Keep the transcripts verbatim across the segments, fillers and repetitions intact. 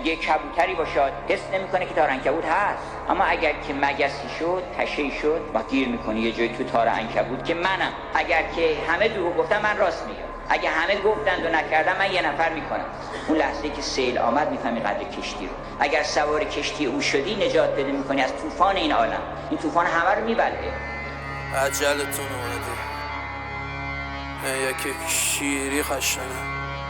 یه کبوتری باشد حس نمیکنه که تار عنکبوت هست، اما اگر که مگسی شد تشه‌ای شد و گیر میکنه یه جایی تو تار عنکبوت که منم. اگر که همه دروغ گفتن من راست میگم، اگه همه گفتند و نکردم من یه نفر میکنم. اون لحظه که سیل آمد میفهمی قدر کشتی رو. اگر سوار کشتی او شدی نجات پیدا میکنی از طوفان این عالم. این طوفان همه رو میبره. عجلتون اومده یکی شیری خشنه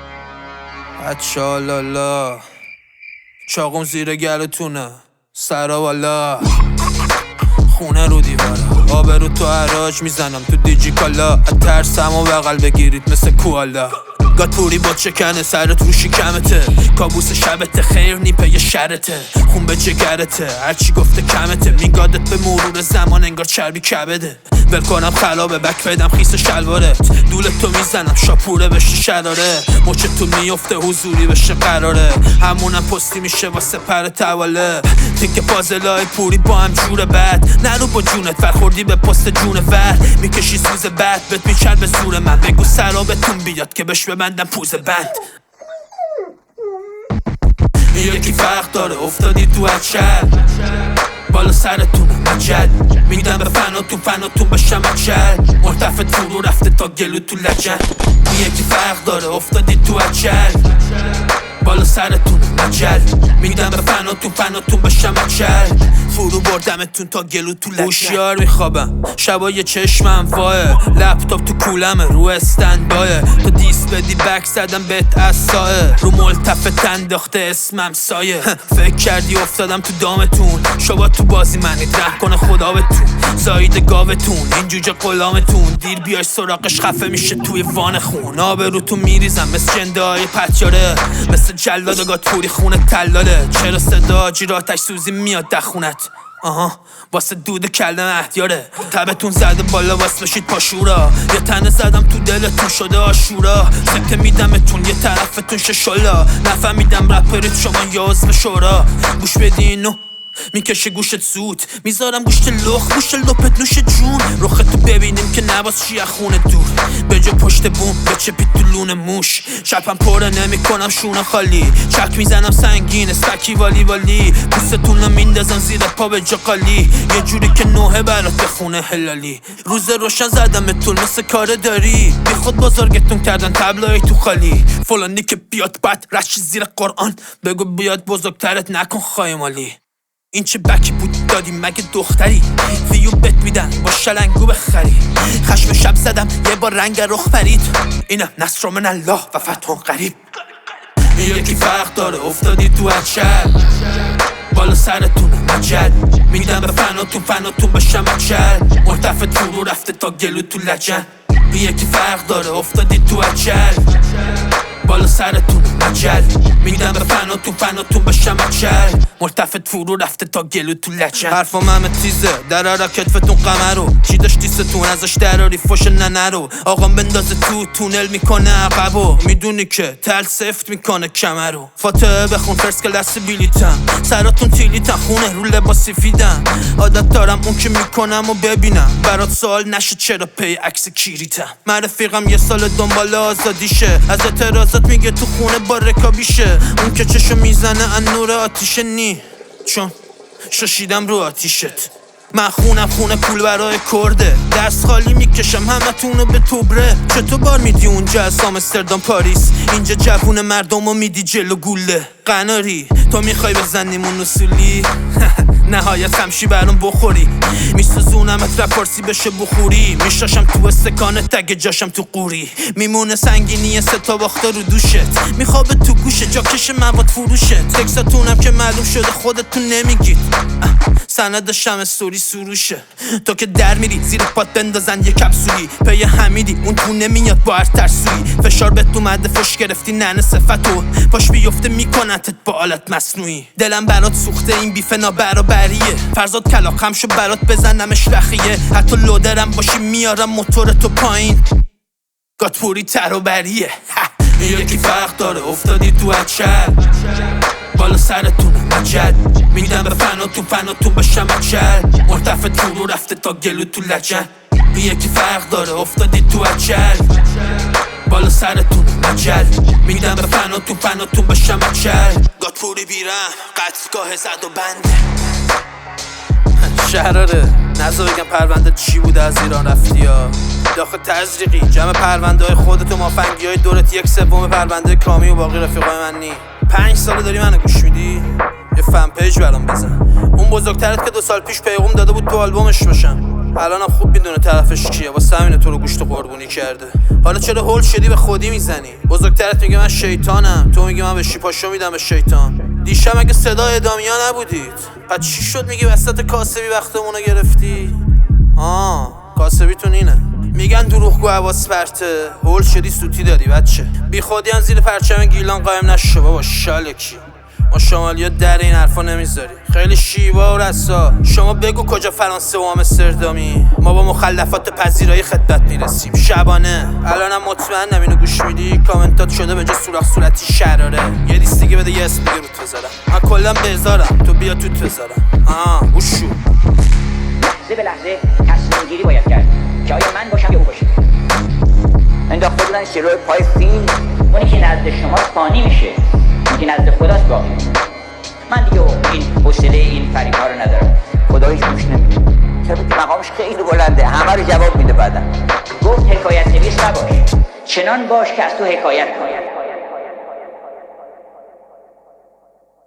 اچالالا چاقم زیر گلتونه سرا والا خونه رو دیواره آب رو تو عراج میزنم تو دیجی کالا ترسم و بغل بگیرید مثل کوالا گات پوری با چکنه سرت رو شکمته کابوس شبته خیر نیپه یه شرته خون به جگرته هرچی گفته کمته میگادت به مرور زمان انگار چربی کبده ول کنم خلابه بک بدم خیس شلوارت دولت تو میزنم شاپوره بشه شراره مچه تو میفته حضوری بشه قراره همونم پستی میشه واسه پر تواله تیک پازلای پوری با هم جور بد نرو با جونت فرخوردی به پست جون ور میکشی سوز بد بهت میچر به زور من بگو سرابتون بیاد که بش ببندم پوز بند یکی فرق داره افتادی تو اچل بالا سرتون مجل میدم به فناتون فناتون بشم اچل مرتفت فرو رفته تا گلو تو لجن یکی فرق داره افتادی تو اچل بالا سرتون مجل میدم به فناتون فناتون بشم اچل فرو بردمتون تا گلو تو لجن هوشیار میخوابم شبای چشمم واه لپتاپ تو کولمه رو استندبایه تو دیس بدی بک زدم بهت اصاه رو ملتفت انداخته اسمم سایه فکر کردی افتادم تو دامتون شبا تو بازی منید ره کنه خدا بهتون زاید گاوتون این جوجه غلامتون دیر بیای سراغش خفه میشه توی وان خون آبروتون میریزم مثل جندای پتیاره مثل جلاد و گاتپوری خونه تلاله چرا صدا جیر آتش سوزی میاد دخونت آها واسه دود کله مهدیاره تبتون زده بالا واسه بشید پاشورا یه تنه زدم تو دلتون شده آشورا سکته میدمتون یه طرفتون ششولا نفهمیدم رپرید شما یا عضو شورا گوش بدینو میکشه گوشت سود میذارم گوشت لخ گوشت لپت نوش جون رختو ببینیم که نباز چی خونه دور به جا پشت بوم به چه پیتولون موش شپم پره نمی کنم شونه خالی چک میزنم سنگین استکی والی والی پوستتون رو میندازم زیر پا به جا قالی یه جوری که نوه برات بخونه هلالی روز روشن زدمتون مثل کار داری بی خود بزرگتون کردن تبلای تو خالی فلانی که بیاد بد رشی زیر قرآن بگو بیاد بزرگترت نکن خایمالی این چه بکی بود دادی مگه دختری ویو بت میدن با شلنگو بخری خشم شب زدم یه با رنگ رخ پرید اینم نصر من الله و فتح قریب یکی فرق داره افتادی تو اچل بالا سرتون مجل میدم به فناتون فناتون بشم اچل مرتفت فرو رفته تا گلو تو لجن یکی فرق داره افتادی تو اچل بالا سرتون مجل میدم به فناتون فناتون بشم اچل مرتفت فرو رفته تا گلو تو لچن حرفم همه تیزه در هر کتفتون قمر رو چی داشتیستون ازش دراری فوش ننه رو آقام بندازه تو تونل میکنه عقبو میدونی که تل سفت میکنه کمر رو فاتحه بخون فرس کلاس بیلیتم سراتون تیلیتم خونه رو لباسی فیدم عادت دارم اون که میکنم و ببینم برات سوال نشه چرا پی عکس کیریتم من رفیقم یه سال دنبال آزادیشه از اعتراضات میگه تو خونه با رکابیشه اون که چشو میزنه ان نور آتیشه نی چون شاشیدم رو آتیشت من خونم خونه پول برای کرده دست خالی میکشم همه تونو به توبره چطور بار میدی اونجا از آمستردام پاریس اینجا جوون مردم رو میدی جلو گوله قناری تو میخوای بزنیمون اصولی نهایت همشی برام بخوری میسوزونمت رپارسی بشه بخوری میشاشم تو استکانه تگ جاشم تو قوری میمونه سنگینی ستا باخته رو دوشت میخوابه تو گوشه جاکش مواد فروشت تکساتونم که معلوم شده خودتون نمیگید سند شم استوری سروشه تو که در میری زیر پات بندازن یه کپسولی پی حمیدی اون تو نمیاد با هر ترسوی فشار بهت اومده فش گرفتی ننه صفتو پاش بیفته میکنتت با آلت مصنوعی دلم برات سوخته این بیف نابرابریه فرزاد کلاقم شو برات بزنمش رخیه حتی لودرم باشی میارم موتور تو پایین گاتپوری ترابریه یکی فرق داره افتادی تو اچل بالا سرتون مجل میدم به فناتون فناتون بشم اچل مرتفت فرو رفته تا گلو تو لجن یکی فرق داره افتادی تو اچل بالا سرتون مجل میدم به فناتون فناتون بشم اچل گاتپوری بیرم قتلگاه زد و بنده شهراره نزا بگم پرونده چی بوده از ایران رفتی ها داخل تزریقی جمع پرونده های خودت و مافنگی های دورت یک سوم پرونده کامی و باقی رفیقای من نی پنج ساله داری منو گوش میدی یه فن پیج برام بزن اون بزرگترت که دو سال پیش پیغام داده بود تو آلبومش باشم الانم خوب میدونه طرفش کیه واسه همینه تو رو گوشت قربونی کرده حالا چرا هول شدی به خودی میزنی بزرگترت میگه من شیطانم تو میگی من به شیپاشو میدم به شیطان دیشب اگه صدای ادامیا نبودید پس چی شد میگی وسط کاسبی وقتمونو گرفتی آه کاسبیتون اینه میگن دروغگو حواس پرته هول شدی سوتی دادی بچه بی خودی هم زیر پرچم گیلان قایم نشو بابا شالکی ما شمالیا در این حرفا نمیذاری خیلی شیوا و رسا شما بگو کجا فرانسه و آمستردامی ما با مخلفات پذیرایی خدمت میرسیم شبانه الانم مطمئنم اینو گوش میدی کامنتات شده به جا سوراخ صورتی شراره یه دیست دیگه بده یه اسم دیگه روت بذارم من کلا بذارم تو بیا توت بذارم آه گوشو لحظه به لحظه تصمیم گیری باید کرد که آیا من باشم یا او باشه انداخته بودن شروع پای فیلم اونی که نزد شما فانی میشه اونی که نزد خداست باقی من دیگه این حوصله این فریب‌ها رو ندارم خدا هیچ گوش نمیده چرا که مقامش خیلی بلنده همه رو جواب میده بعدم گفت حکایت نویس نباش چنان باش که از تو حکایت کنه